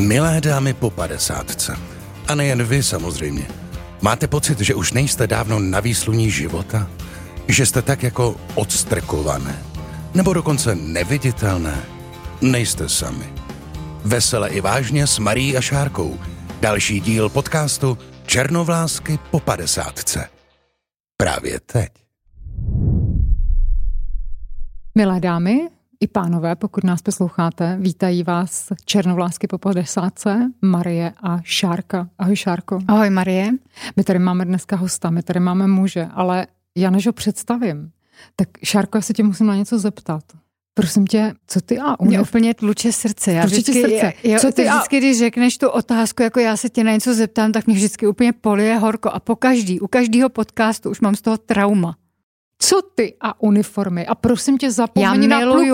Milé dámy po 50. A nejen vy samozřejmě. Máte pocit, že už nejste dávno na výsluní života? Že jste tak jako odstrkované? Nebo dokonce neviditelné? Nejste sami. Vesele i vážně s Marií a Šárkou. Další díl podcastu Černovlásky po 50. Právě teď. Milé dámy i pánové, pokud nás posloucháte, vítají vás Černovlásky po 50. Marie a Šárka. Ahoj Šárko. Ahoj Marie. My tady máme dneska hosta, my tady máme muže, ale já než ho představím, tak Šárko, já se tě musím na něco zeptat. Prosím tě, co ty a Mě úplně tluče srdce. Já Co ty vždycky, když řekneš tu otázku, jako já se tě na něco zeptám, tak mě vždycky úplně polije horko. A u každého podcastu už mám z toho trauma. Co ty a uniformy? A prosím tě, zapomeň na plukovníka.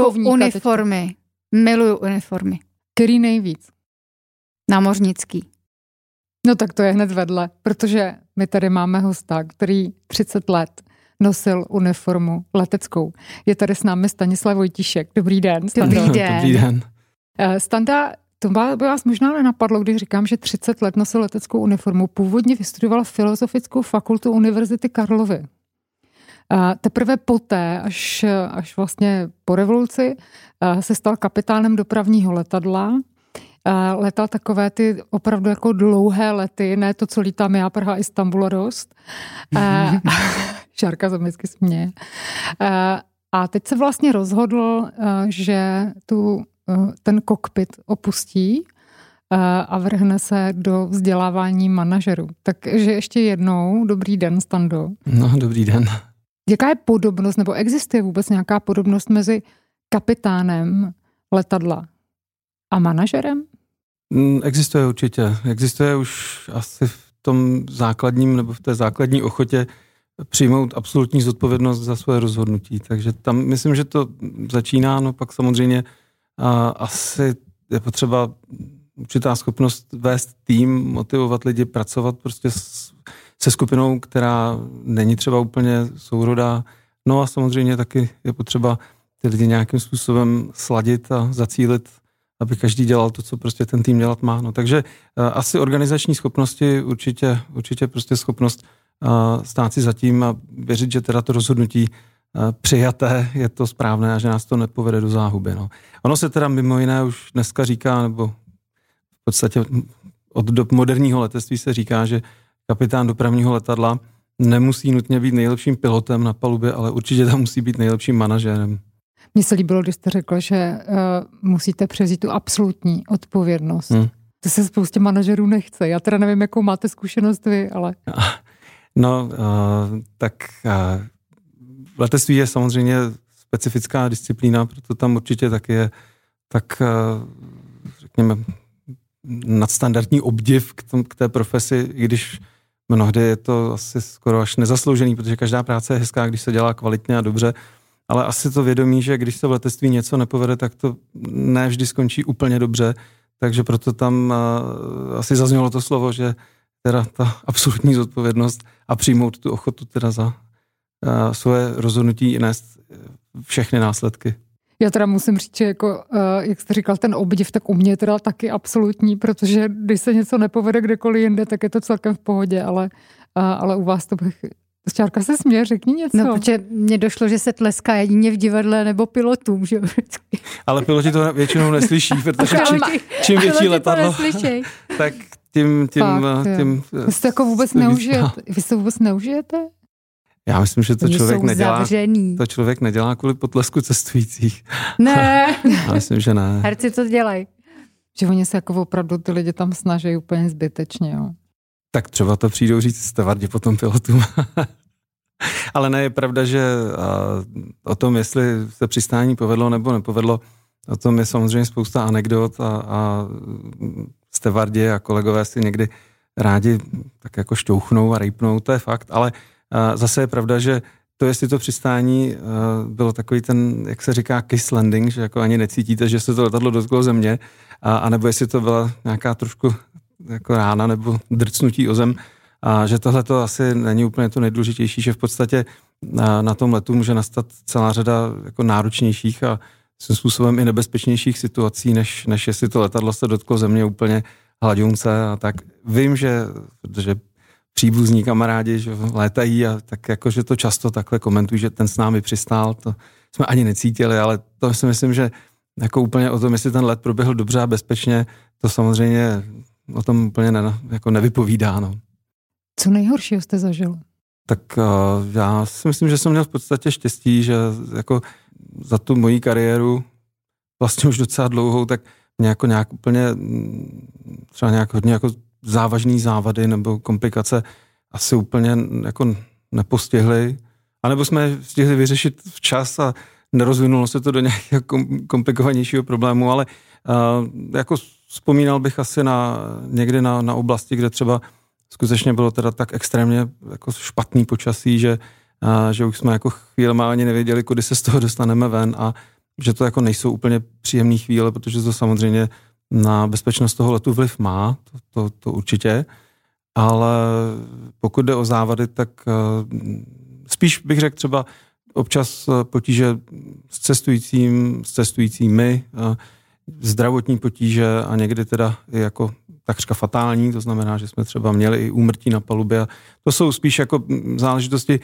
Miluju uniformy. Který nejvíc? Námořnický. No tak to je hned vedle, protože my tady máme hosta, který 30 let nosil uniformu leteckou. Je tady s námi Stanislav Vojtíšek. Dobrý den, Stando. Dobrý den. Standa, to by vás možná nenapadlo, když říkám, že 30 let nosil leteckou uniformu. Původně vystudoval Filozofickou fakultu Univerzity Karlovy. A teprve poté, až vlastně po revoluci, se stal kapitánem dopravního letadla. Letal takové ty opravdu jako dlouhé lety, ne to, co lítám já, Praha, Istanbul a dost. Šárka se vždycky směje. A teď se vlastně rozhodl, že ten kokpit opustí a vrhne se do vzdělávání manažerů. Takže ještě jednou, dobrý den, Stando. No, dobrý den. Jaká je podobnost, nebo existuje vůbec nějaká podobnost mezi kapitánem letadla a manažerem? Existuje určitě. Existuje už asi v tom základním, nebo v té základní ochotě přijmout absolutní zodpovědnost za své rozhodnutí. Takže tam myslím, že to začíná, no pak samozřejmě asi je potřeba určitá schopnost vést tým, motivovat lidi, pracovat prostě se skupinou, která není třeba úplně sourodá. No a samozřejmě taky je potřeba ty lidi nějakým způsobem sladit a zacílit, aby každý dělal to, co prostě ten tým dělat má. No, takže asi organizační schopnosti, určitě prostě schopnost stát si za tím a věřit, že teda to rozhodnutí přijaté je to správné a že nás to nepovede do záhuby. No. Ono se teda mimo jiné už dneska říká, nebo v podstatě od dob moderního letectví se říká, že kapitán dopravního letadla nemusí nutně být nejlepším pilotem na palubě, ale určitě tam musí být nejlepším manažérem. Mně se líbilo, když jste řekl, že musíte převzít tu absolutní odpovědnost. To se spoustě manažerů nechce. Já teda nevím, jakou máte zkušenost vy, ale... No, tak v letectví je samozřejmě specifická disciplína, proto tam určitě taky je tak, řekněme, nadstandardní obdiv k té profesi, i když mnohdy je to asi skoro až nezasloužený, protože každá práce je hezká, když se dělá kvalitně a dobře, ale asi to vědomí, že když se v letectví něco nepovede, tak to ne vždy skončí úplně dobře, takže proto tam asi zaznělo to slovo, že teda ta absolutní zodpovědnost a přijmout tu ochotu teda za svoje rozhodnutí nést všechny následky. Já teda musím říct, že jako, jak jste říkal, ten obdiv, tak u mě teda taky absolutní, protože když se něco nepovede kdekoliv jinde, tak je to celkem v pohodě, ale u vás to bych... Čárka se směje, řekni něco. No, protože mně došlo, že se tleská jedině v divadle nebo pilotům, že? Ale piloti to většinou neslyší, protože čím větší letadlo, tak tím Vy se jako vůbec neužijete? Vy se vůbec neužijete? Já myslím, že to člověk nedělá kvůli potlesku cestujících. Ne. Já myslím, že ne. Herci to dělají. Že oni se jako opravdu ty lidi tam snaží úplně zbytečně, jo. Tak třeba to přijdou říct stevardě potom pilotům. Ale ne, je pravda, že o tom, jestli se přistání povedlo nebo nepovedlo, o tom je samozřejmě spousta anekdot a stevardě a kolegové si někdy rádi tak jako šťouchnou a rejpnou, to je fakt, ale zase je pravda, že to, jestli to přistání bylo takový ten, jak se říká, kiss landing, že jako ani necítíte, že se to letadlo dotklo země, anebo jestli to byla nějaká trošku jako rána nebo drcnutí o zem, a že tohle to asi není úplně to nejdůležitější, že v podstatě na tom letu může nastat celá řada jako náročnějších a svým způsobem i nebezpečnějších situací, než jestli to letadlo se dotklo země úplně hladňunce a tak. Vím, že příbuzní kamarádi že létají a tak jakože to často takhle komentují, že ten s námi přistál, to jsme ani necítili, ale to si myslím, že jako úplně o tom, jestli ten let proběhl dobře a bezpečně, to samozřejmě o tom úplně jako nevypovídá. No. Co nejhoršího jste zažil? Tak já si myslím, že jsem měl v podstatě štěstí, že jako za tu moji kariéru vlastně už docela dlouhou, tak mě nějak úplně třeba nějak hodně jako závažný závady nebo komplikace asi úplně jako nepostihly. A nebo jsme je stihli vyřešit včas a nerozvinulo se to do nějakého komplikovanějšího problému, ale jako vzpomínal bych asi někdy na oblasti, kde třeba skutečně bylo teda tak extrémně jako špatný počasí, že už jsme jako chvílema ani nevěděli, kudy se z toho dostaneme ven a že to jako nejsou úplně příjemné chvíle, protože to samozřejmě na bezpečnost toho letu vliv má, to určitě, ale pokud jde o závady, tak spíš bych řekl třeba občas potíže s cestujícími, zdravotní potíže a někdy teda i jako takřka fatální, to znamená, že jsme třeba měli i úmrtí na palubě. A to jsou spíš jako záležitosti,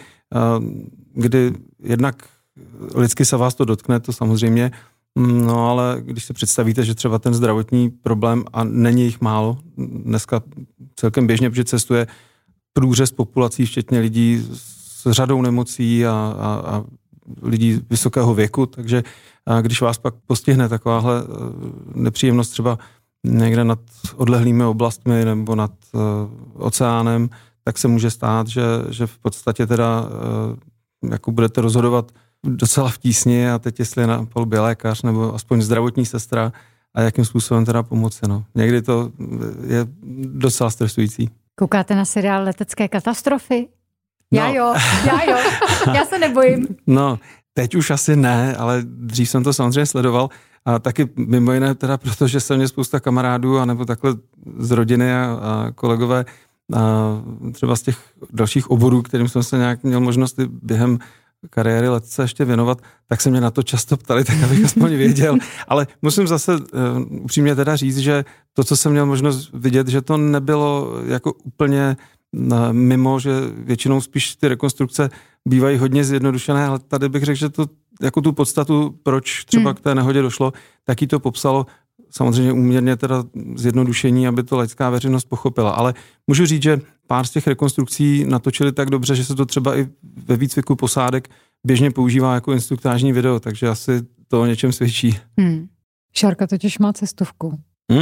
kdy jednak lidsky se vás to dotkne, to samozřejmě, no ale když si představíte, že třeba ten zdravotní problém, a není jich málo, dneska celkem běžně, protože cestuje průřez populací, včetně lidí s řadou nemocí a lidí vysokého věku, takže když vás pak postihne takováhle nepříjemnost třeba někde nad odlehlými oblastmi nebo nad oceánem, tak se může stát, že v podstatě teda jako budete rozhodovat docela v tísni a teď jestli je na palubě lékař nebo aspoň zdravotní sestra a jakým způsobem teda pomoci. No. Někdy to je docela stresující. Koukáte na seriál Letecké katastrofy? No. Já jo, já se nebojím. No, teď už asi ne, ale dřív jsem to samozřejmě sledoval a taky mimo jiné teda, protože jsem měl spousta kamarádů anebo takhle z rodiny a kolegové a třeba z těch dalších oborů, kterým jsem se nějak měl možnost během kariéry letce ještě věnovat, tak se mě na to často ptali, tak abych aspoň věděl. Ale musím zase upřímně teda říct, že to, co jsem měl možnost vidět, že to nebylo jako úplně mimo, že většinou spíš ty rekonstrukce bývají hodně zjednodušené, ale tady bych řekl, že to jako tu podstatu, proč třeba k té nehodě došlo, taky to popsalo samozřejmě úměrně teda zjednodušení, aby to laická veřejnost pochopila. Ale můžu říct, že pár z těch rekonstrukcí natočili tak dobře, že se to třeba i ve výcviku posádek běžně používá jako instruktážní video, takže asi to o něčem svědčí. Šárka totiž má cestovku.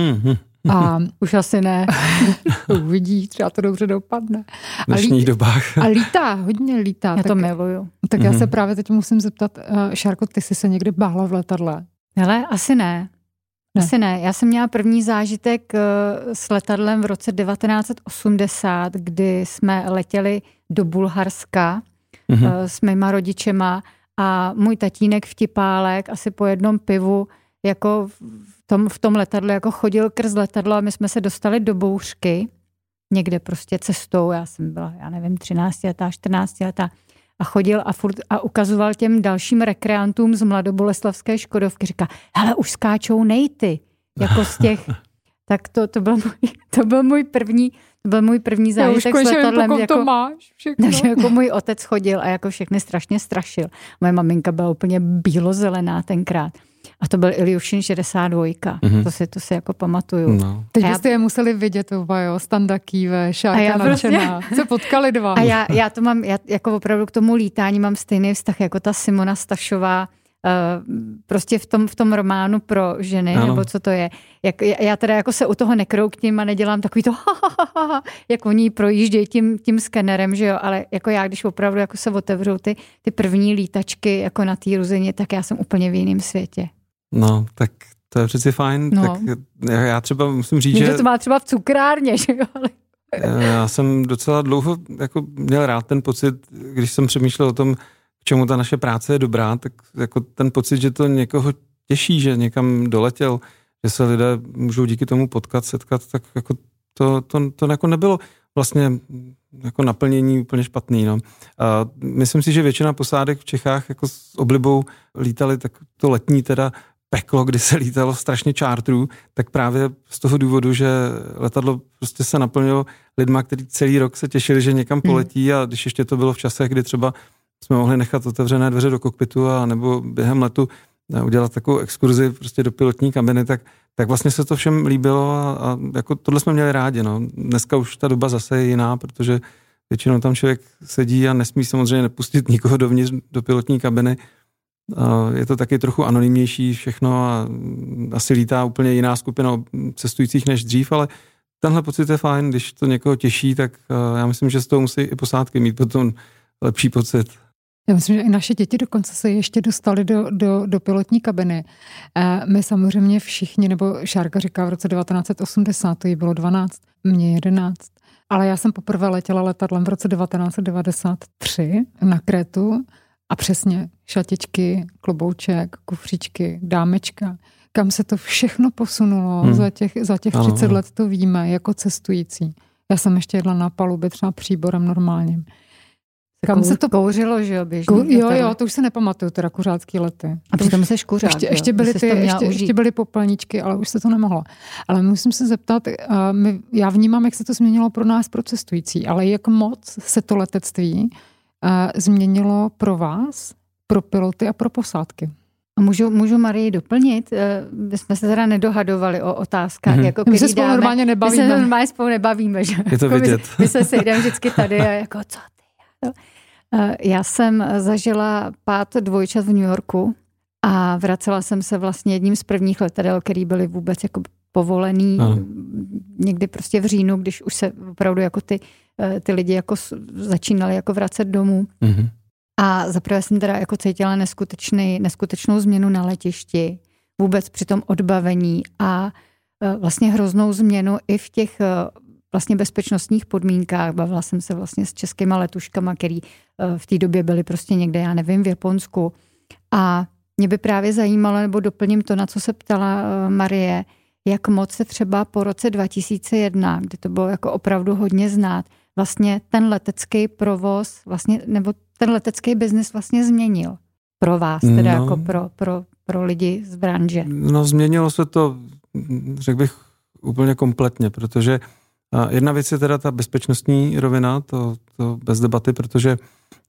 A už asi ne. Uvidí, třeba to dobře dopadne. V dnešních dobách. A lítá, hodně lítá. Já to miluju. Tak já se právě teď musím zeptat, Šárko, ty jsi se někdy bála v letadle? Hele, asi ne. Asi ne. Já jsem měla první zážitek s letadlem v roce 1980, kdy jsme letěli do Bulharska s mýma rodičema a můj tatínek vtipálek asi po jednom pivu jako v tom letadle jako chodil krz letadlo a my jsme se dostali do bouřky někde prostě cestou. Já jsem byla, 13 letá, 14 letá a chodil a ukazoval těm dalším rekreantům z mladoboleslavské Škodovky. Říká, hele, už skáčou nejty. Jako z těch, tak to byl můj první zážitek s letadlem. Jako, to máš všechno. Jako můj otec chodil a jako všechny strašně strašil. Moje maminka byla úplně bílozelená tenkrát. A to byl Iljušin 62. To si jako pamatuju. No. Teď byste je museli vidět oba, jo, Standa kýve, Šárka nadšená. Se potkali dva. A já to mám, jako opravdu k tomu lítání mám stejný vztah jako ta Simona Stašová, prostě v tom románu pro ženy, ano. Nebo co to je. Já teda jako se u toho nekroutím a nedělám takový to jak oni projíždějí tím skenerem, že jo, ale jako já, když opravdu jako se otevřou ty první lítačky jako na té Ruzině, tak já jsem úplně v jiném světě. No, tak to je přeci fajn. No. Tak já třeba musím říct, že to má třeba v cukrárně, že jo, ale... Já jsem docela dlouho jako měl rád ten pocit, když jsem přemýšlel o tom, k čemu ta naše práce je dobrá, tak jako ten pocit, že to někoho těší, že někam doletěl, že se lidé můžou díky tomu potkat, setkat, tak jako to jako nebylo. vlastně jako naplnění úplně špatný. No. A myslím si, že většina posádek v Čechách jako s oblibou lítali tak to letní teda peklo, kdy se lítalo strašně čártrů, tak právě z toho důvodu, že letadlo prostě se naplnilo lidma, kteří celý rok se těšili, že někam poletí a když ještě to bylo v časech, kdy třeba jsme mohli nechat otevřené dveře do kokpitu a nebo během letu udělat takovou exkurzi prostě do pilotní kabiny, tak vlastně se to všem líbilo a jako tohle jsme měli rádi. No. Dneska už ta doba zase je jiná, protože většinou tam člověk sedí a nesmí samozřejmě nepustit nikoho dovnitř do pilotní kabiny. Je to taky trochu anonymnější všechno a asi lítá úplně jiná skupina cestujících než dřív, ale tenhle pocit je fajn, když to někoho těší, tak já myslím, že z toho musí i posádky mít potom lepší pocit. Já myslím, že i naše děti dokonce se ještě dostali do pilotní kabiny. My samozřejmě všichni, nebo Šárka říká v roce 1980, to jí bylo 12, mě 11. Ale já jsem poprvé letěla letadlem v roce 1993 na Krétu a přesně šatičky, klobouček, kufříčky, dámečka. Kam se to všechno posunulo za těch 30 let, to víme, jako cestující. Já jsem ještě jedla na palubě třeba příborem normálním. Kam se to kouřilo, že jo, běžně? Jo, to už se nepamatuju, teda kuřácký lety. A přitom se škuřák, ještě byly popelničky, ale už se to nemohlo. Ale musím se zeptat, já vnímám, jak se to změnilo pro nás, pro cestující, ale jak moc se to letectví změnilo pro vás, pro piloty a pro posádky? Můžu Marii doplnit? My jsme se teda nedohadovali o otázkách. Jako my se spolu normálně nebavíme. My se normálně spolu nebavíme. Že? Je to vidět. My se sejdeme vždycky tady a jako co ty? Já jsem zažila pád dvojčat v New Yorku a vracela jsem se vlastně jedním z prvních letadel, který byly vůbec jako povolený někdy prostě v říjnu, když už se opravdu jako ty lidi jako začínali jako vracet domů. Mm-hmm. A zaprvé jsem teda jako cítila neskutečnou změnu na letišti, vůbec při tom odbavení a vlastně hroznou změnu i v těch vlastně bezpečnostních podmínkách. Bavila jsem se vlastně s českýma letuškama, který v té době byly prostě někde, já nevím, v Japonsku. A mě by právě zajímalo, nebo doplním to, na co se ptala Marie, jak moc se třeba po roce 2001, kdy to bylo jako opravdu hodně znát, vlastně ten letecký provoz, vlastně, nebo ten letecký biznis vlastně změnil pro vás, teda jako pro lidi z branže. No změnilo se to, řekl bych, úplně kompletně, protože jedna věc je teda ta bezpečnostní rovina, to bez debaty, protože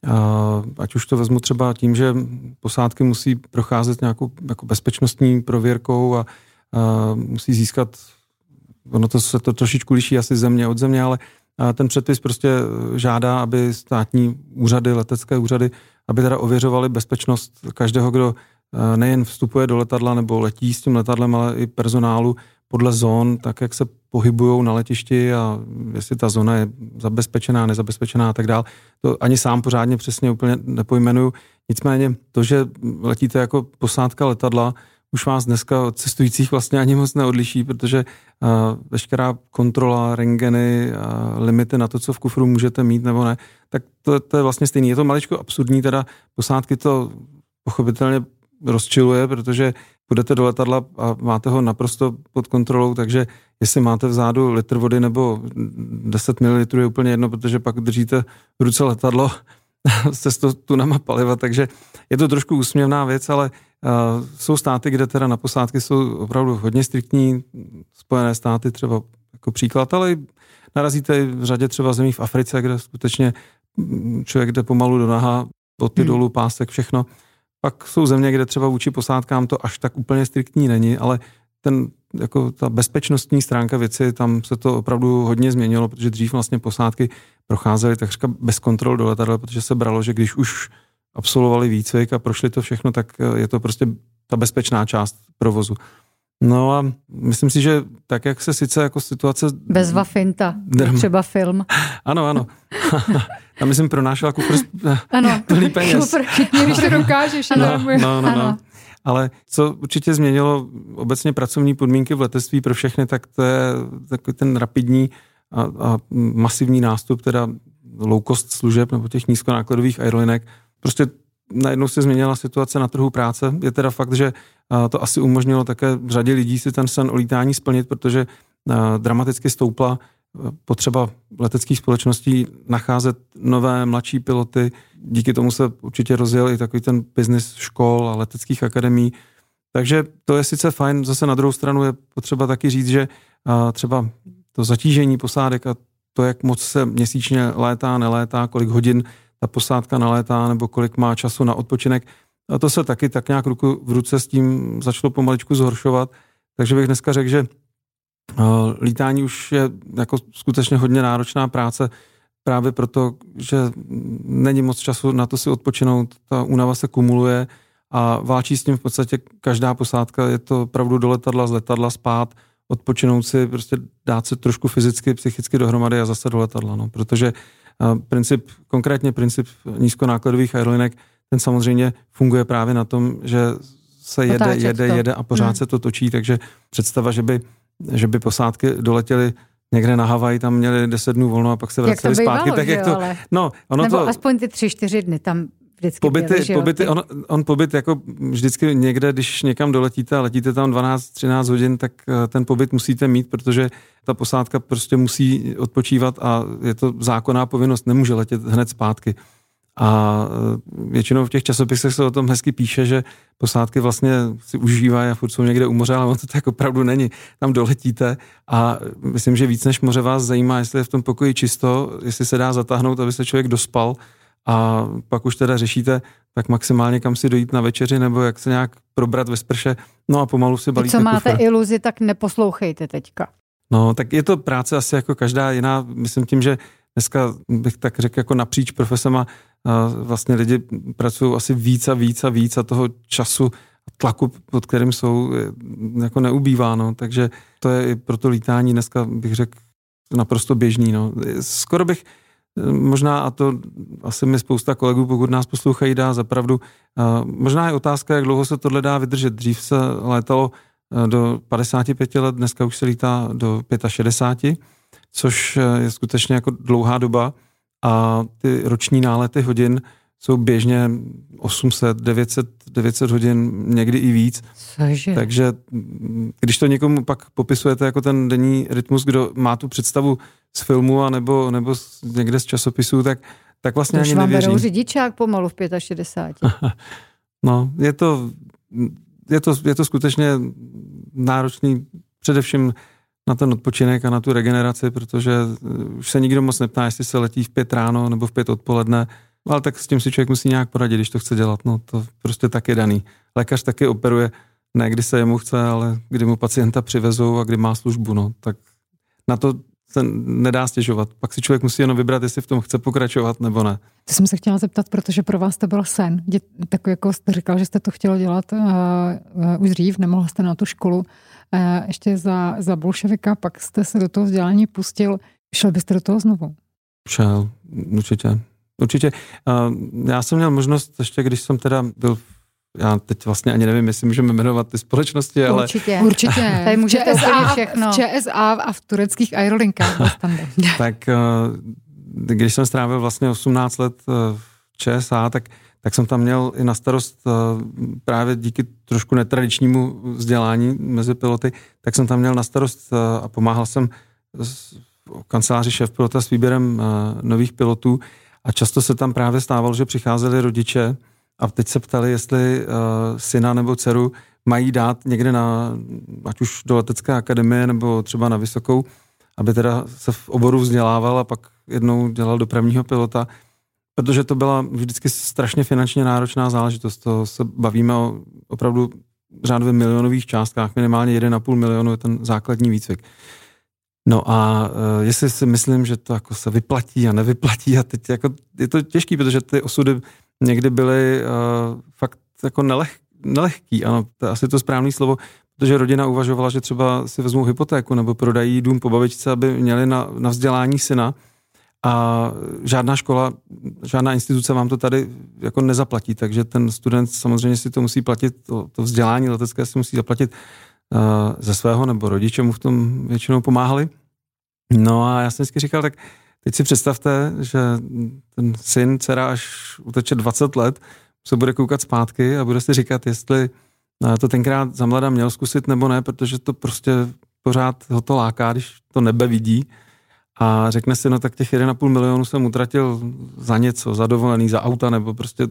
ať už to vezmu třeba tím, že posádky musí procházet nějakou jako bezpečnostní prověrkou a musí získat, ono to se to trošičku liší asi země od země, ale ten předpis prostě žádá, aby státní úřady, letecké úřady, aby teda ověřovali bezpečnost každého, kdo nejen vstupuje do letadla nebo letí s tím letadlem, ale i personálu podle zón, tak jak se pohybujou na letišti a jestli ta zóna je zabezpečená, nezabezpečená a tak dál. To ani sám pořádně přesně úplně nepojmenuju. Nicméně to, že letíte jako posádka letadla, už vás dneska od cestujících vlastně ani moc neodliší, protože veškerá kontrola, rentgeny, limity na to, co v kufru můžete mít nebo ne, tak to je vlastně stejný. Je to maličko absurdní, teda posádky to pochopitelně rozčiluje, protože půjdete do letadla a máte ho naprosto pod kontrolou, takže jestli máte vzadu litr vody nebo 10 ml je úplně jedno, protože pak držíte v ruce letadlo se 100 tunama paliva, takže je to trošku úsměvná věc, ale jsou státy, kde teda na posádky jsou opravdu hodně striktní, Spojené státy třeba jako příklad, ale narazíte v řadě třeba zemí v Africe, kde skutečně člověk jde pomalu do naha, boty dolů, pásek, všechno. Pak jsou země, kde třeba vůči posádkám to až tak úplně striktní není, ale jako ta bezpečnostní stránka věci, tam se to opravdu hodně změnilo, protože dřív vlastně posádky procházely takřka bez kontrol do letadla, protože se bralo, že když už absolvovali výcvik a prošli to všechno, tak je to prostě ta bezpečná část provozu. No a myslím si, že tak, jak se sice jako situace... Bezva finta, třeba film. Ano. A myslím, pronášela kufr plný peněz. Všichni, když to dokážeš. No. Ale co určitě změnilo obecně pracovní podmínky v letectví pro všechny, tak to je takový ten rapidní a masivní nástup teda low cost služeb nebo těch nízkonákladových aerolinek. Prostě najednou se změnila situace na trhu práce. Je teda fakt, že to asi umožnilo také řadě lidí si ten sen o lítání splnit, protože dramaticky stoupla potřeba leteckých společností nacházet nové mladší piloty. Díky tomu se určitě rozjel i takový ten biznis škol a leteckých akademií. Takže to je sice fajn, zase na druhou stranu je potřeba taky říct, že třeba to zatížení posádek a to, jak moc se měsíčně létá, nelétá, kolik hodin ta posádka nalétá nebo kolik má času na odpočinek, a to se taky tak nějak ruku v ruce s tím začalo pomaličku zhoršovat. Takže bych dneska řekl, že lítání už je jako skutečně hodně náročná práce právě proto, že není moc času na to si odpočinout, ta únava se kumuluje a válčí s tím v podstatě každá posádka, je to opravdu do letadla, z letadla spát, odpočinout si, prostě dát se trošku fyzicky, psychicky dohromady a zase do letadla, no, protože konkrétně princip nízkonákladových aerolinek, ten samozřejmě funguje právě na tom, že se jede a pořád se to točí, takže představa, že by posádky doletěly někde na Havaj, tam měli 10 dnů volno a pak se vraceli zpátky. Tak jak to, ale... No, nebo to... aspoň ty 3-4 dny tam vždycky pobyty, on pobyt jako vždycky někde, když někam doletíte a letíte tam 12-13 hodin, tak ten pobyt musíte mít, protože ta posádka prostě musí odpočívat a je to zákonná povinnost, nemůže letět hned zpátky. A většinou v těch časopisech se o tom hezky píše, že posádky vlastně si užívají a furt jsou někde u moře, ale on to tak opravdu není. Tam doletíte a myslím, že víc než moře vás zajímá, jestli je v tom pokoji čisto, jestli se dá zatáhnout, aby se člověk dospal a pak už teda řešíte tak maximálně kam si dojít na večeři nebo jak se nějak probrat ve sprše, no a pomalu si balíte kufr. Co máte iluzi, tak neposlouchejte teďka. No, tak je to práce asi jako každá jiná, myslím tím, že dneska bych tak řekl jako napříč profesema vlastně lidi pracují asi víc a toho času a tlaku, pod kterým jsou, jako neubývá, no. Takže to je i pro to lítání dneska bych řekl naprosto běžný, no. Skoro bych možná, a to asi mi spousta kolegů, pokud nás poslouchají, dá za pravdu, možná je otázka, jak dlouho se tohle dá vydržet. Dřív se létalo do 55 let, dneska už se lítá do 65, což je skutečně jako dlouhá doba a ty roční nálety hodin jsou běžně 800, 900 hodin, někdy i víc. Cože? Takže když to někomu pak popisujete jako ten denní rytmus, kdo má tu představu z filmu a nebo někde z časopisů, tak vlastně ani nevěří. Už vám berou řidičák pomalu v 65. No, je to skutečně náročný především na ten odpočinek a na tu regeneraci, protože už se nikdo moc neptá, jestli se letí v 5 ráno nebo v 5 odpoledne, ale tak s tím si člověk musí nějak poradit, když to chce dělat, no to prostě tak je daný. Lékař taky operuje, ne kdy se jemu chce, ale kdy mu pacienta přivezou a kdy má službu, no tak na to se nedá stěžovat. Pak si člověk musí jenom vybrat, jestli v tom chce pokračovat nebo ne. To jsem se chtěla zeptat, protože pro vás to byl sen. Takový, jako jste říkal, že jste to chtěla dělat už dřív, nemohla jste na tu školu ještě za bolševika, pak jste se do toho vzdělání pustil. Šel byste do toho znovu? Šel, určitě. Já jsem měl možnost, ještě když jsem teda byl, já teď vlastně ani nevím, jestli můžeme jmenovat ty společnosti, ale... Určitě. Tady můžete všechno. V ČSA a v tureckých aerolinkách. Tak když jsem strávil vlastně 18 let v ČSA, tak jsem tam měl i na starost právě díky trošku netradičnímu vzdělání mezi piloty, tak jsem tam měl na starost a pomáhal jsem kanceláři šéfpilota s výběrem nových pilotů a často se tam právě stávalo, že přicházeli rodiče a teď se ptali, jestli syna nebo dceru mají dát někde ať už do letecké akademie nebo třeba na vysokou, aby teda se v oboru vzdělával a pak jednou dělal dopravního pilota, protože to byla vždycky strašně finančně náročná záležitost. To se bavíme o opravdu řádově milionových částkách, minimálně 1,5 milionu je ten základní výcvik. No a jestli si myslím, že to jako se vyplatí a nevyplatí a teď jako je to těžký, protože ty osudy někdy byly fakt jako nelehký, ano, to je asi to správné slovo, protože rodina uvažovala, že třeba si vezmou hypotéku nebo prodají dům po babičce, aby měli na vzdělání syna a žádná škola, žádná instituce vám to tady jako nezaplatí, takže ten student samozřejmě si to musí platit, to vzdělání letecké si musí zaplatit ze svého, nebo rodiče mu v tom většinou pomáhali. No a já jsem vždycky říkal, tak teď si představte, že ten syn, dcera, až uteče 20 let, se bude koukat zpátky a bude si říkat, jestli to tenkrát za mladá měl zkusit nebo ne, protože to prostě pořád ho to láká, když to nebe vidí. a řekne si, no tak těch 1,5 milionu jsem utratil za něco, za dovolený, za auta, nebo prostě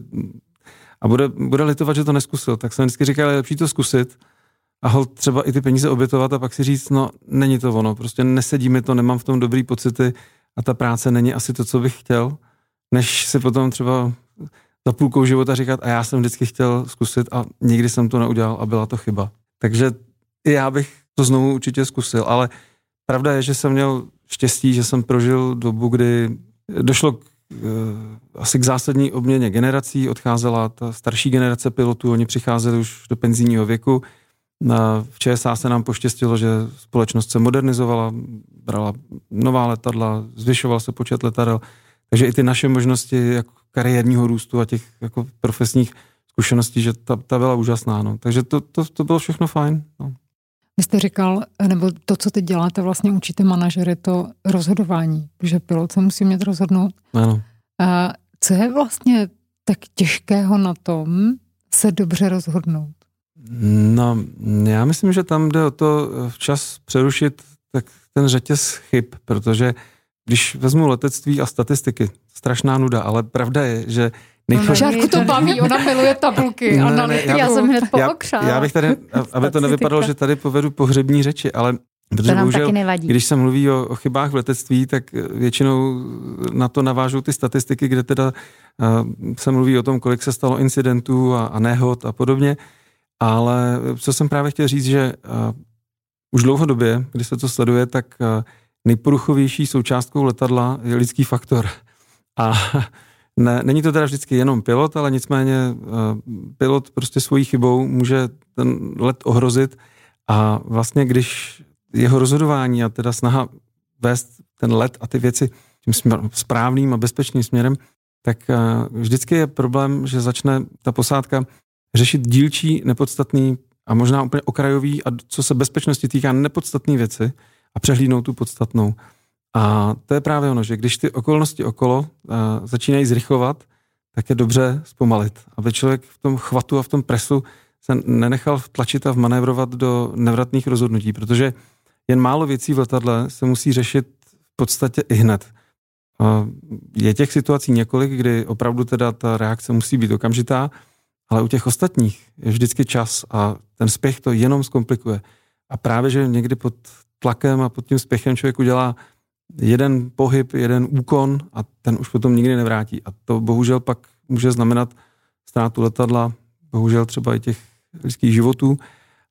a bude litovat, že to neskusil. Tak jsem vždycky říkal, je lepší to zkusit a holt třeba i ty peníze obětovat a pak si říct, no není to ono, prostě nesedí mi to, nemám v tom dobrý pocity a ta práce není asi to, co bych chtěl, než si potom třeba za půlkou života říkat a já jsem vždycky chtěl zkusit a nikdy jsem to neudělal a byla to chyba. Takže i já bych to znovu určitě zkusil, ale pravda je, že jsem měl štěstí, že jsem prožil dobu, kdy došlo asi k zásadní obměně generací, odcházela ta starší generace pilotů, oni přicházeli už do penzijního věku. V ČSA se nám poštěstilo, že společnost se modernizovala, brala nová letadla, zvyšoval se počet letadel, takže i ty naše možnosti jako kariérního růstu a těch jako profesních zkušeností, že ta byla úžasná. No. Takže to bylo všechno fajn. No. Vy jste říkal, nebo to, co teď děláte, vlastně učíte manažery, to rozhodování, protože pilot se musí umět rozhodnout. Ano. A co je vlastně tak těžkého na tom se dobře rozhodnout? No, já myslím, že tam jde o to včas přerušit tak ten řetěz chyb, protože když vezmu letectví a statistiky, strašná nuda, ale pravda je, že Žárku to baví, ona miluje tabulky. Já jsem hned pookřála. Já bych tady, aby to nevypadalo, že tady povedu pohřební řeči, ale protože bohužel, když se mluví o chybách v letectví, tak většinou na to navážou ty statistiky, kde teda se mluví o tom, kolik se stalo incidentů a nehod a podobně. Ale co jsem právě chtěl říct, že už dlouhodobě, když se to sleduje, tak nejporuchovější součástkou letadla je lidský faktor. A není to teda vždycky jenom pilot, ale nicméně pilot prostě svojí chybou může ten let ohrozit a vlastně když jeho rozhodování a teda snaha vést ten let a ty věci tím správným a bezpečným směrem, tak vždycky je problém, že začne ta posádka řešit dílčí, nepodstatný a možná úplně okrajový a co se bezpečnosti týká nepodstatné věci a přehlídnout tu podstatnou. A to je právě ono, že když ty okolnosti okolo začínají zrychlovat, tak je dobře zpomalit, aby člověk v tom chvatu a v tom presu se nenechal vtlačit a vmanévrovat do nevratných rozhodnutí, protože jen málo věcí v letadle se musí řešit v podstatě i hned. Je těch situací několik, kdy opravdu teda ta reakce musí být okamžitá, ale u těch ostatních je vždycky čas a ten spěch to jenom zkomplikuje. A právě, že někdy pod tlakem a pod tím spěchem člověk udělá jeden pohyb, jeden úkon a ten už potom nikdy nevrátí. A to bohužel pak může znamenat ztrátu letadla, bohužel třeba i těch lidských životů.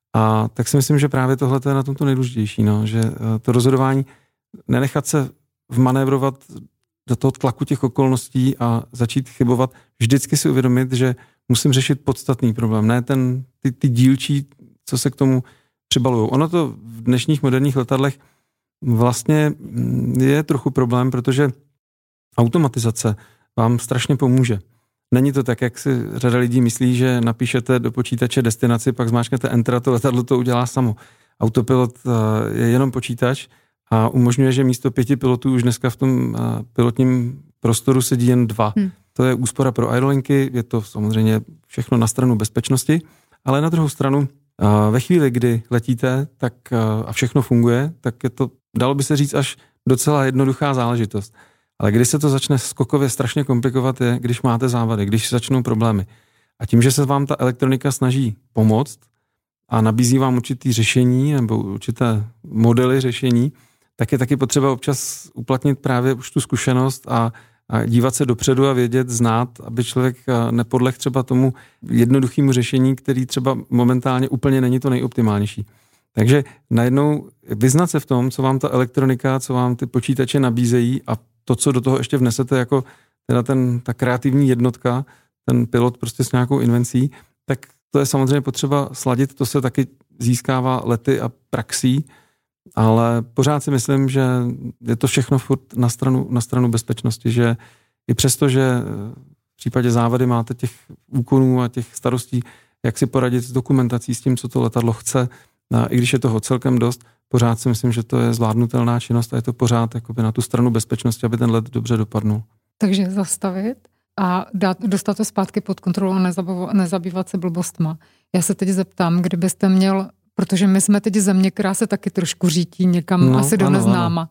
A tak si myslím, že právě tohle je na tomto nejdůležitější, no, že to rozhodování nenechat se vmanévrovat do toho tlaku těch okolností a začít chybovat, vždycky si uvědomit, že musím řešit podstatný problém, ne ty dílčí, co se k tomu přibalujou. Ono to v dnešních moderních letadlech vlastně je trochu problém, protože automatizace vám strašně pomůže. Není to tak, jak si řada lidí myslí, že napíšete do počítače destinaci, pak zmáčknete enter a to letadlo to udělá samo. Autopilot je jenom počítač a umožňuje, že místo 5 pilotů už dneska v tom pilotním prostoru sedí jen 2. To je úspora pro aerolinky, je to samozřejmě všechno na stranu bezpečnosti, ale na druhou stranu ve chvíli, kdy letíte tak a všechno funguje, tak je to, dalo by se říct, až docela jednoduchá záležitost. Ale když se to začne skokově strašně komplikovat, je, když máte závady, když začnou problémy. A tím, že se vám ta elektronika snaží pomoct a nabízí vám určitý řešení nebo určité modely řešení, tak je taky potřeba občas uplatnit právě už tu zkušenost a dívat se dopředu a vědět, znát, aby člověk nepodlehl třeba tomu jednoduchému řešení, který třeba momentálně úplně není to nejoptimálnější. Takže najednou vyznat se v tom, co vám ta elektronika, co vám ty počítače nabízejí a to, co do toho ještě vnesete jako teda ta kreativní jednotka, ten pilot prostě s nějakou invencí, tak to je samozřejmě potřeba sladit, to se taky získává lety a praxí, ale pořád si myslím, že je to všechno furt na stranu bezpečnosti, že i přesto, že v případě závady máte těch úkonů a těch starostí, jak si poradit s dokumentací, s tím, co to letadlo chce, i když je toho celkem dost, pořád si myslím, že to je zvládnutelná činnost a je to pořád jakoby na tu stranu bezpečnosti, aby ten let dobře dopadnul. Takže zastavit a dostat to zpátky pod kontrolu a nezabývat se blbostma. Já se teď zeptám, kdybyste měl, protože my jsme teď země, která se taky trošku řítí někam asi do neznáma.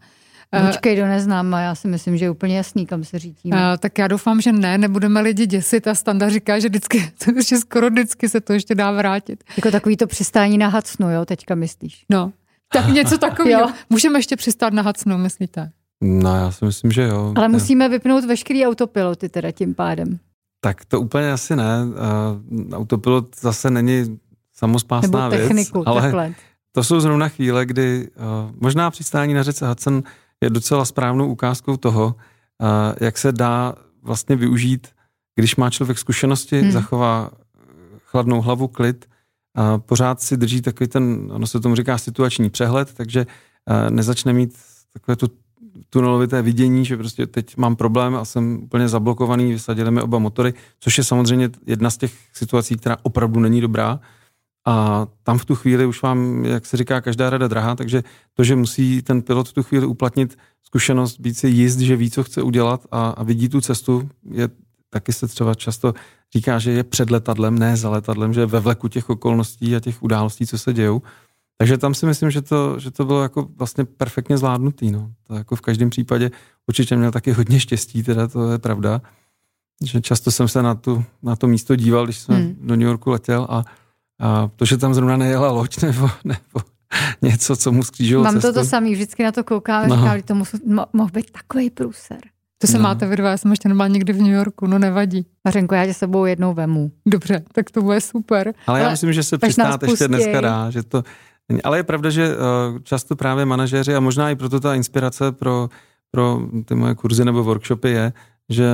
Počkej do neznáma, já si myslím, že je úplně jasný, kam se řítíme. Tak já doufám, že nebudeme lidi děsit a Standa říká, že že skoro vždycky se to ještě dá vrátit. Jako takový to přistání na Hudsonu, jo, teďka myslíš? No, tak něco takového. Můžeme ještě přistát na Hudsonu, myslíte? No, já si myslím, že jo. Ale musíme vypnout veškerý autopiloty teda tím pádem. Tak to úplně asi ne. Autopilot zase není samospásná věc. Nebo techniku, ale takhle. To jsou zrovna chvíle, kdy možná přistání na řece Hudson je docela správnou ukázkou toho, jak se dá vlastně využít, když má člověk zkušenosti, zachová chladnou hlavu, klid, a pořád si drží takový ten, ono se tomu říká situační přehled, takže nezačne mít takové tu tunelovité vidění, že prostě teď mám problém a jsem úplně zablokovaný, vysadili mi oba motory, což je samozřejmě jedna z těch situací, která opravdu není dobrá. A tam v tu chvíli už vám, jak se říká, každá rada drahá, takže to, že musí ten pilot v tu chvíli uplatnit zkušenost, být si jist, že ví, co chce udělat a vidí tu cestu, je taky se třeba často říká, že je před letadlem, ne za letadlem, že je ve vleku těch okolností a těch událostí, co se dějou. Takže tam si myslím, že to bylo jako vlastně perfektně zvládnutý. No. To jako v každém případě určitě měl taky hodně štěstí, teda to je pravda. Že často jsem se na to místo díval, když jsem do New Yorku letěl a to, že tam zrovna nejela loď nebo něco, co mu skřížilo cestu. Mám to samý, vždycky na to koukám a říkám, že to mohl být takový průser. To se máte vy dva, já jsem ještě nebyla někdy v New Yorku, no nevadí. Mařenko, já tě s sebou jednou vemu. Dobře, tak to bude super. Ale já myslím, že se přistát ještě dneska dá, že to... Ale je pravda, že často právě manažéři a možná i proto ta inspirace pro ty moje kurzy nebo workshopy je, že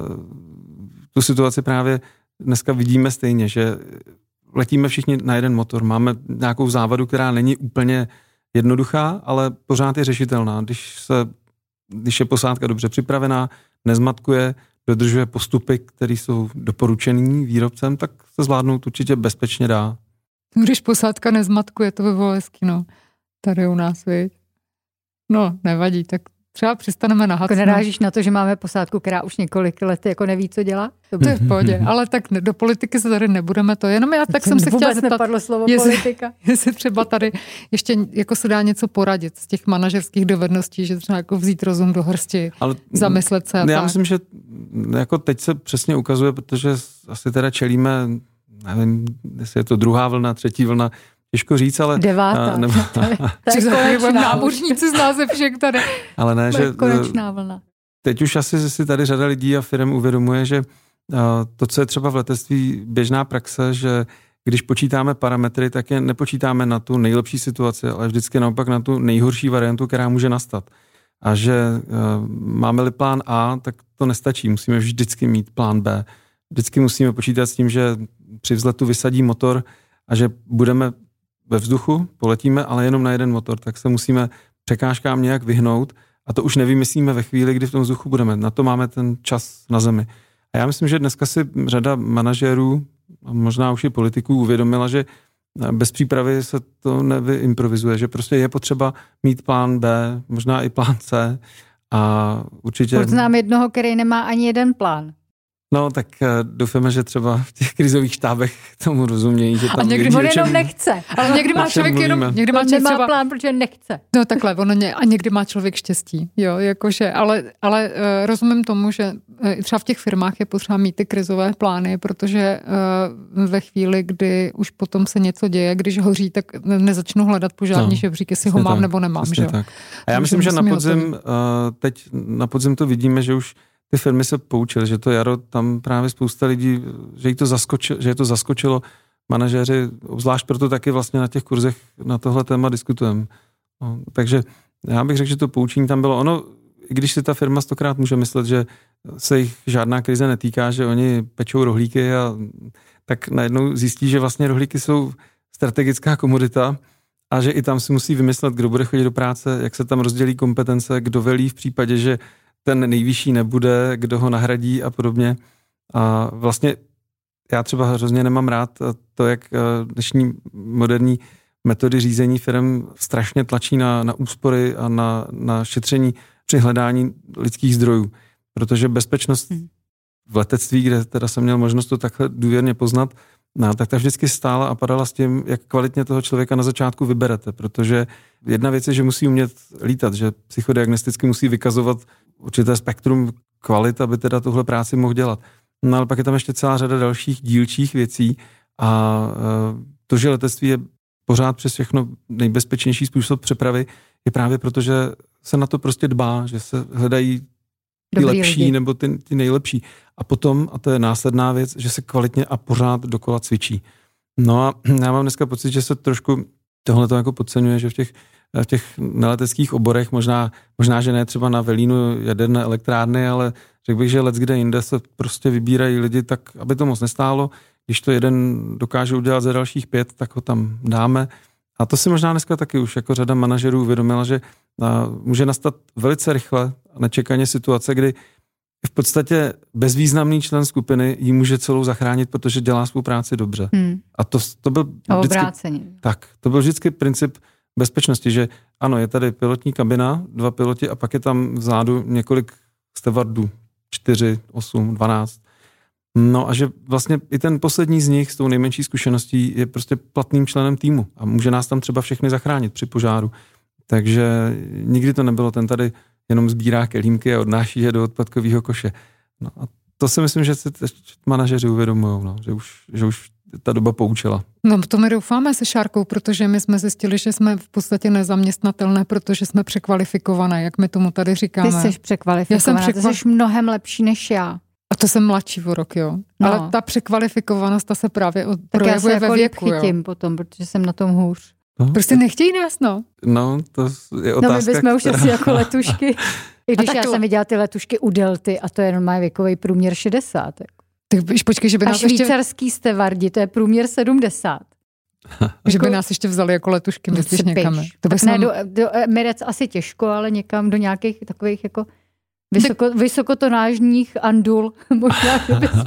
tu situaci právě dneska vidíme stejně, že letíme všichni na jeden motor, máme nějakou závadu, která není úplně jednoduchá, ale pořád je řešitelná. Když je posádka dobře připravená, nezmatkuje, dodržuje postupy, které jsou doporučený výrobcem, tak se zvládnout určitě bezpečně dá. Když posádka nezmatkuje, to by bylo hezky, no. Tady u nás, viď? No, nevadí, tak třeba přistaneme na Hudsonu. Nerážíš na to, že máme posádku, která už několik let jako neví, co dělá? To je v pohodě, ale tak do politiky se tady nebudeme, to jenom já tak jsem se chtěla zeptat, nepadlo slovo politika. Jestli třeba tady ještě jako se dá něco poradit z těch manažerských dovedností, že třeba jako vzít rozum do hrsti, ale zamyslet se. Já myslím, že jako teď se přesně ukazuje, protože asi teda čelíme, nevím, jestli je to druhá vlna, třetí vlna, těžko říct, ale... Devátá. Námořníci z nás ze všech tady. Ale ne, že... Konečná vlna. Teď už asi si tady řada lidí a firm uvědomuje, že to, co je třeba v letectví běžná praxe, že když počítáme parametry, tak je nepočítáme na tu nejlepší situaci, ale vždycky naopak na tu nejhorší variantu, která může nastat. A že máme-li plán A, tak to nestačí. Musíme vždycky mít plán B. Vždycky musíme počítat s tím, že při vzletu vysadí motor a že budeme ve vzduchu, poletíme, ale jenom na jeden motor, tak se musíme překážkám nějak vyhnout a to už nevymyslíme ve chvíli, kdy v tom vzduchu budeme. Na to máme ten čas na zemi. A já myslím, že dneska si řada manažérů a možná už i politiků uvědomila, že bez přípravy se to nevyimprovizuje, že prostě je potřeba mít plán B, možná i plán C a určitě... Znám jednoho, který nemá ani jeden plán. No, tak doufáme, že třeba v těch krizových štábech tomu rozumějí, že tam... A někdy on jenom nechce. Ale někdy má člověk jenom... Někdy má nemá třeba plán, protože nechce. No takhle, a někdy má člověk štěstí, jo, jakože, ale rozumím tomu, že třeba v těch firmách je potřeba mít ty krizové plány, protože ve chvíli, kdy už potom se něco děje, když hoří, tak nezačnu hledat požární žebřík, jestli ho mám tak, nebo nemám, že jo. A já myslím, že teď na podzim to vidíme, že už ty firmy se poučily, že to jaro tam právě spousta lidí, že je to zaskočilo manažéři, obzvlášť proto taky vlastně na těch kurzech na tohle téma diskutujeme. No, takže já bych řekl, že to poučení tam bylo. Ono, i když si ta firma 100krát může myslet, že se jich žádná krize netýká, že oni pečou rohlíky a tak najednou zjistí, že vlastně rohlíky jsou strategická komodita a že i tam si musí vymyslet, kdo bude chodit do práce, jak se tam rozdělí kompetence, kdo velí v případě, že ten nejvyšší nebude, kdo ho nahradí a podobně. A vlastně já třeba hrozně nemám rád to, jak dnešní moderní metody řízení firm strašně tlačí na úspory a na šetření při hledání lidských zdrojů. Protože bezpečnost v letectví, kde teda jsem měl možnost to takhle důvěrně poznat, tak ta vždycky stála a padala s tím, jak kvalitně toho člověka na začátku vyberete, protože jedna věc je, že musí umět lítat, že psychodiagnosticky musí vykazovat určité spektrum kvalit, aby teda tuhle práci mohl dělat. No ale pak je tam ještě celá řada dalších dílčích věcí a to, že letectví je pořád přes všechno nejbezpečnější způsob přepravy, je právě proto, že se na to prostě dbá, že se hledají ty lepší lidi, nebo ty nejlepší. A potom, a to je následná věc, že se kvalitně a pořád dokola cvičí. No a já mám dneska pocit, že se trošku tohle to jako podceňuje, že v těch neleteckých oborech, možná, že ne třeba na velínu jaderné elektrárny, ale řekl bych, že leckde jinde se prostě vybírají lidi tak, aby to moc nestálo. Když to jeden dokáže udělat za dalších 5, tak ho tam dáme. A to si možná dneska taky už jako řada manažerů uvědomila, že může nastat velice rychle a nečekaně situace, kdy v podstatě bezvýznamný člen skupiny ji může celou zachránit, protože dělá svou práci dobře. A to byl to byl vždycky princip bezpečnosti, že ano, je tady pilotní kabina, 2 piloti a pak je tam vzadu několik stevardů, 4, 8, 12. No a že vlastně i ten poslední z nich s tou nejmenší zkušeností je prostě platným členem týmu a může nás tam třeba všechny zachránit při požáru. Takže nikdy to nebylo, ten tady jenom sbírá kelímky a odnáší je do odpadkového koše. No a to si myslím, že si manažeři uvědomují, no, že už ta doba poučila. No to my doufáme se Šárkou, protože my jsme zjistili, že jsme v podstatě nezaměstnatelné, protože jsme překvalifikované, jak my tomu tady říkáme. Ty jsi překvalifikovaná, ty jsi mnohem lepší než já. A to jsem mladší o rok, jo. No. Ale ta překvalifikovanost, ta se právě projevuje ve věku, jo. Tak já se chytím potom, protože jsem na tom hůř. No. Prostě nechtějí nás, no. No, to je otázka. No my bychom už asi jako letušky. I když já jsem viděla ty letušky u Delty a to je normálně věkový průměr 60. Tak počkej, že by nás švýcarský stevardi, to je průměr 70. Že by nás ještě vzali jako letušky, myslíš někam. To tak ne, do Emirates asi těžko, ale někam do nějakých takových jako vysokotonážních andul. Možná, že bychom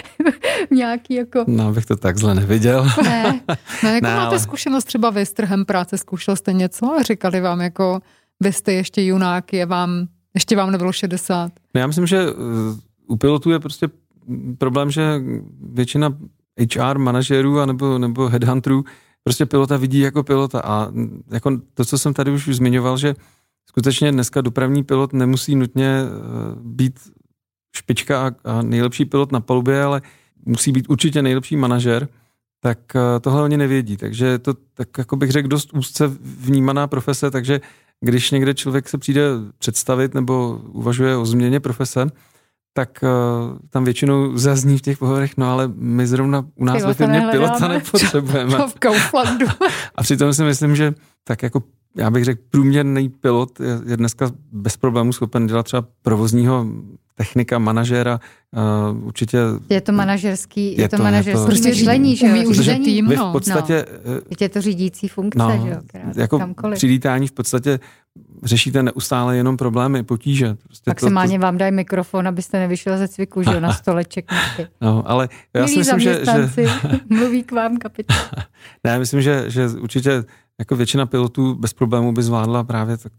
nějaký jako... No, bych to tak zle neviděl. Ne. No, jako máte zkušenost třeba vy s trhem práce, zkoušel jste něco a říkali vám jako, vy jste ještě junák, ještě vám nebylo 60. Já myslím, že u pilotů je prostě problém, že většina HR manažerů nebo headhunterů prostě pilota vidí jako pilota a jako to, co jsem tady už zmiňoval, že skutečně dneska dopravní pilot nemusí nutně být špička a nejlepší pilot na palubě, ale musí být určitě nejlepší manažer, tak tohle oni nevědí. Takže je to, tak jako bych řekl, dost úzce vnímaná profese, takže když někde člověk se přijde představit nebo uvažuje o změně profese, tak tam většinou zazní v těch pohovorech, no ale my zrovna u nás ve firmě pilota nepotřebujeme. V Kauflandu. A přitom si myslím, že tak jako já bych řekl, průměrný pilot je dneska bez problémů schopen dělat třeba provozního technika, manažéra, určitě... Je to manažerský myšlení, že jo? Vy v podstatě... Je to řídící funkce, že jo? Jako při lítání v podstatě řešíte neustále jenom problémy, potíže. Prostě maximálně vám dají mikrofon, abyste nevyšel ze cviku, že jo, na stoleček. No, ale já si myslím, že mluví k vám kapitán. Ne, já myslím, že určitě jako většina pilotů bez problémů by zvládla právě tak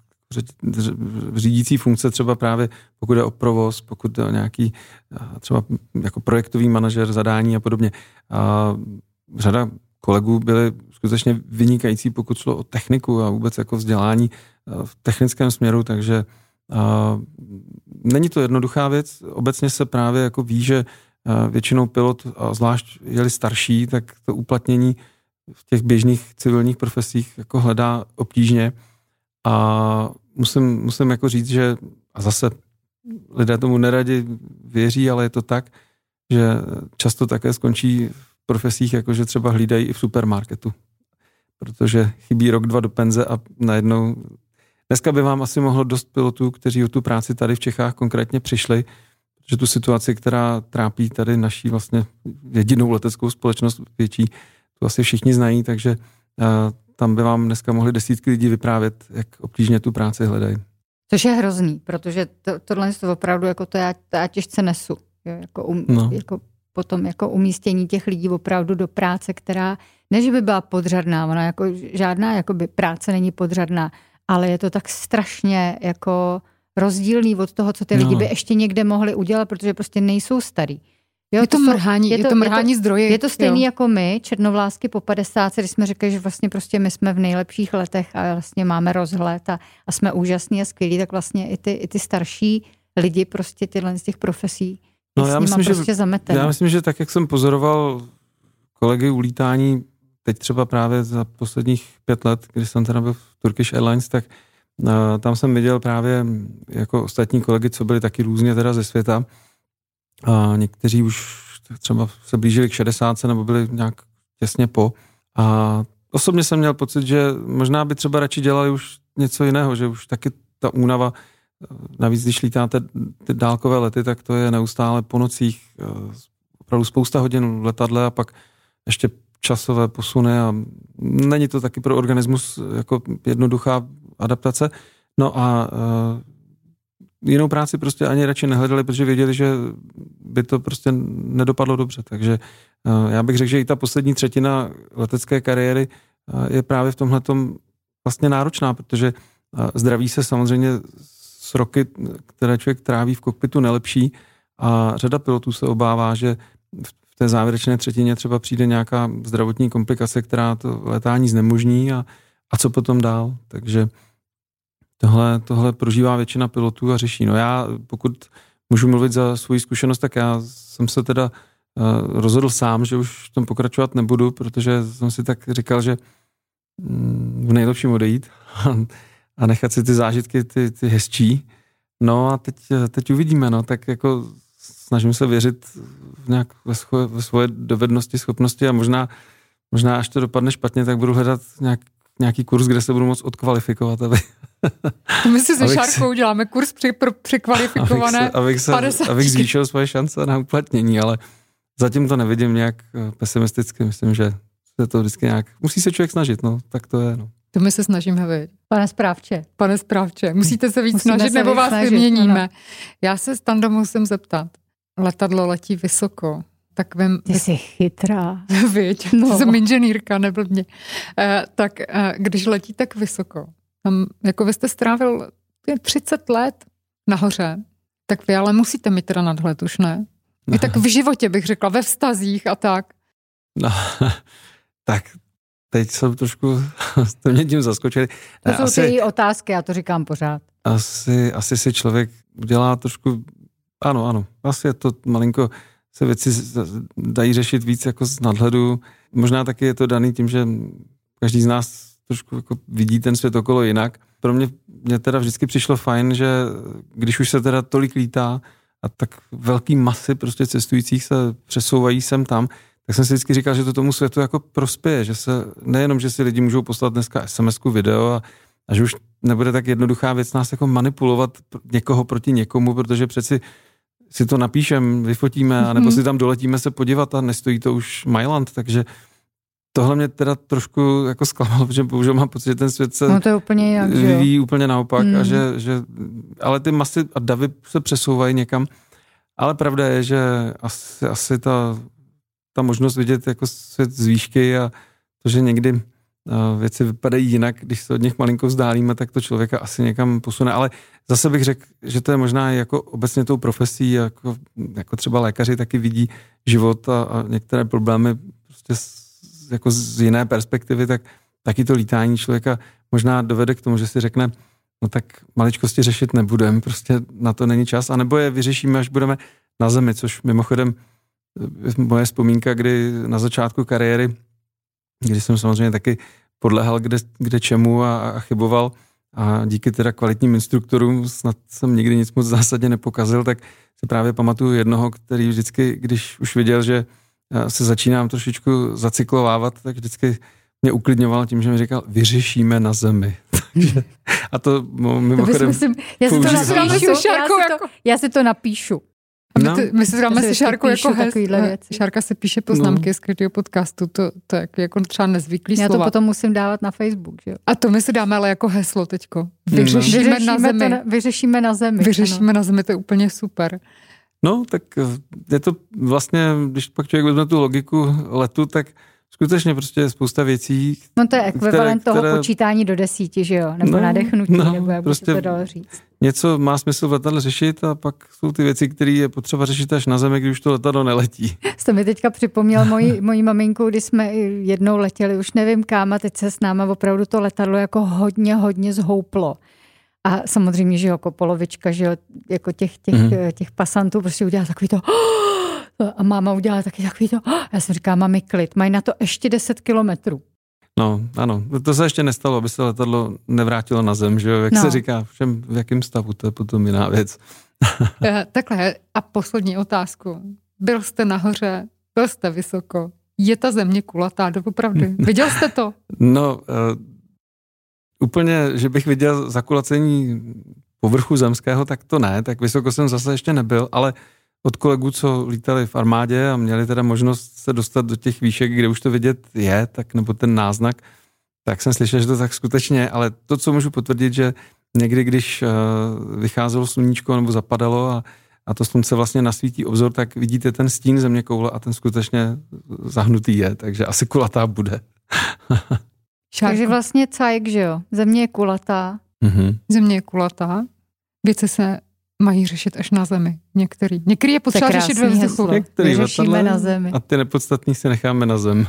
řídící funkce, třeba právě pokud jde o provoz, pokud jde o nějaký třeba jako projektový manažer, zadání a podobně. A řada kolegů byly skutečně vynikající, pokud šlo o techniku a vůbec jako vzdělání v technickém směru, takže není to jednoduchá věc. Obecně se právě jako ví, že většinou pilot, a zvlášť je-li starší, tak to uplatnění v těch běžných civilních profesích jako hledá obtížně a musím jako říct, že a zase lidé tomu neradi věří, ale je to tak, že často také skončí v profesích, jakože třeba hlídají i v supermarketu, protože chybí rok, 2 do penze a najednou dneska by vám asi mohlo dost pilotů, kteří o tu práci tady v Čechách konkrétně přišli, že tu situaci, která trápí tady naší vlastně jedinou leteckou společnost větší, to asi všichni znají, takže tam by vám dneska mohli desítky lidí vyprávět, jak obtížně tu práci hledají. Což je hrozný, protože tohle je opravdu jako to já těžce nesu. Jo, jako potom jako umístění těch lidí opravdu do práce, která ne, že by byla podřadná, ona jako žádná jakoby práce není podřadná, ale je to tak strašně jako rozdílný od toho, co ty lidi by ještě někde mohli udělat, protože prostě nejsou starý. Jo, je to mrhání zdroje. Je to stejný jako my, černovlásky po 50, když jsme řekli, že vlastně prostě my jsme v nejlepších letech a vlastně máme rozhled a jsme úžasní a skvělí, tak vlastně i ty starší lidi prostě tyhle z těch profesí já myslím, že tak, jak jsem pozoroval kolegy u lítání, teď třeba právě za posledních 5 let, když jsem teda byl v Turkish Airlines, tak tam jsem viděl právě jako ostatní kolegy, co byli taky různě teda ze světa. A někteří už třeba se blížili k 60 nebo byli nějak těsně po. A osobně jsem měl pocit, že možná by třeba radši dělali už něco jiného, že už taky ta únava, navíc když lítáte ty dálkové lety, tak to je neustále po nocích, opravdu spousta hodin v letadle a pak ještě časové posuny a není to taky pro organismus jako jednoduchá adaptace. No a jinou práci prostě ani radši nehledali, protože věděli, že by to prostě nedopadlo dobře. Takže já bych řekl, že i ta poslední třetina letecké kariéry je právě v tomhletom vlastně náročná, protože zdraví se samozřejmě s roky, které člověk tráví v kokpitu, nelepší a řada pilotů se obává, že v té závěrečné třetině třeba přijde nějaká zdravotní komplikace, která to letání znemožní a co potom dál. Takže tohle prožívá většina pilotů a řeší. No já, pokud můžu mluvit za svoji zkušenost, tak já jsem se teda rozhodl sám, že už v tom pokračovat nebudu, protože jsem si tak říkal, že v nejlepším odejít a nechat si ty zážitky, ty hezčí. No a teď uvidíme, no, tak jako snažím se věřit nějak ve svoje dovednosti, schopnosti a možná až to dopadne špatně, tak budu hledat nějaký kurz, kde se budu moct odkvalifikovat, aby... My si se Šárkou děláme kurz překvalifikované abych zvýšil svoje šance na uplatnění, ale zatím to nevidím nějak pesimisticky. Myslím, že se to vždycky nějak... Musí se člověk snažit, no, tak to je, no. To my se snažíme, viď? Pane správče, musíte se víc snažit, nebo vás vyměníme. Ano. Já se s Tandou musím zeptat. Letadlo letí vysoko. Tak ty jsi chytrá. Viď, jsem inženýrka, neblbně. Tak když letí tak vysoko, tam, jako vy jste strávil 30 let nahoře, tak vy ale musíte mít teda nadhled už, ne? I tak v životě bych řekla, ve vztazích a tak. No, tak teď jsem trošku, jste mě tím zaskočili. To jsou ty otázky, já to říkám pořád. Asi si člověk udělá trošku, ano, asi je to malinko, se věci dají řešit víc jako z nadhledu. Možná taky je to daný tím, že každý z nás trošku jako vidí ten svět okolo jinak. Pro mě teda vždycky přišlo fajn, že když už se teda tolik lítá a tak velký masy prostě cestujících se přesouvají sem tam, tak jsem si vždycky říkal, že to tomu světu jako prospěje, že se nejenom, že si lidi můžou poslat dneska SMS-ku video a že už nebude tak jednoduchá věc nás jako manipulovat někoho proti někomu, protože přeci si to napíšem, vyfotíme, anebo si tam doletíme se podívat a nestojí to už Mailand, takže tohle mě teda trošku jako zklamalo, protože bohužel mám pocit, že ten svět se to je úplně jak, vyvíjí úplně naopak a že ale ty masy a davy se přesouvají někam, ale pravda je, že asi ta možnost vidět jako svět z výšky a to, že někdy věci vypadají jinak, když se od nich malinko vzdálíme, tak to člověka asi někam posune, ale zase bych řekl, že to je možná jako obecně tou profesí, jako třeba lékaři taky vidí život a některé problémy prostě jako z jiné perspektivy, tak taky to lítání člověka možná dovede k tomu, že si řekne, no tak maličkosti řešit nebudem, prostě na to není čas, anebo je vyřešíme, až budeme na zemi, což mimochodem moje vzpomínka, kdy na začátku kariéry, kdy jsem samozřejmě taky podlehal kde čemu a chyboval a díky teda kvalitním instruktorům snad jsem nikdy nic moc zásadně nepokazil, tak si právě pamatuju jednoho, který vždycky, když už viděl, že se začínám trošičku zacyklovávat, tak vždycky mě uklidňoval tím, že mi říkal, vyřešíme na zemi. A to mimochodem... Já si to napíšu. A my si dáme se Šárkou jako Šárka se píše poznámky z každého podcastu, to je jako třeba nezvyklý slova. Já to potom musím dávat na Facebook, že jo? A to my si dáme ale jako heslo teďko. Vyřešíme na zemi. Vyřešíme na zemi. Vyřešíme na zemi, to je úplně super. No, tak je to vlastně, když pak člověk vezme tu logiku letu, tak skutečně prostě je spousta věcí. No to je ekvivalent toho počítání do 10, že jo? Nebo nadechnutí, nebo jak prostě to dalo říct. Něco má smysl v letadle řešit a pak jsou ty věci, které je potřeba řešit až na zemi, když už to letadlo neletí. Jste mi teďka připomněl moji maminku, když jsme jednou letěli, už nevím kam, a teď se s náma opravdu to letadlo jako hodně zhouplo. A samozřejmě, že jako polovička, že jo, jako těch pasantů prostě udělala takový to a máma udělala taky takový to. Já jsem říkala, mami, klid, mají na to ještě 10 kilometrů. No, ano, to se ještě nestalo, aby se letadlo nevrátilo na zem, že jo, jak se říká, všem v jakém stavu, to je potom jiná věc. Takhle, a poslední otázku. Byl jste nahoře, byl jste vysoko, je ta země kulatá, doopravdy? Viděl jste to? No, úplně, že bych viděl zakulacení povrchu zemského, tak to ne, tak vysoko jsem zase ještě nebyl, ale od kolegů, co lítali v armádě a měli teda možnost se dostat do těch výšek, kde už to vidět je, tak nebo ten náznak, tak jsem slyšel, že to tak skutečně, ale to, co můžu potvrdit, že někdy, když vycházelo sluníčko nebo zapadalo a to slunce vlastně nasvítí obzor, tak vidíte ten stín zeměkoule a ten skutečně zahnutý je, takže asi kulatá bude. Takže vlastně cajk, že jo? Země je kulatá. Země je kulatá. Věci se mají řešit až na zemi. Některý je potřeba řešit ve vzduchu. My řešíme na zemi. A ty nepodstatný si necháme na zem.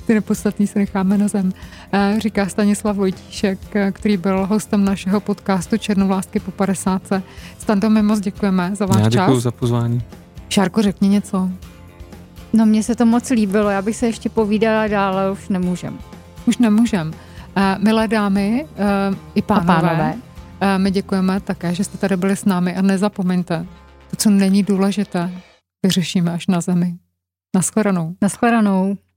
Říká Stanislav Vojtíšek, který byl hostem našeho podcastu Černovlásky po 50. Stando, my moc děkujeme za váš čas. Já děkuju za pozvání. Šárko, řekni něco. No, mně se to moc líbilo, já bych se ještě povídala dál, ale už nemůžem. Milé dámy i pánové, my děkujeme také, že jste tady byli s námi a nezapomeňte, to, co není důležité, vyřešíme až na zemi. Naschledanou.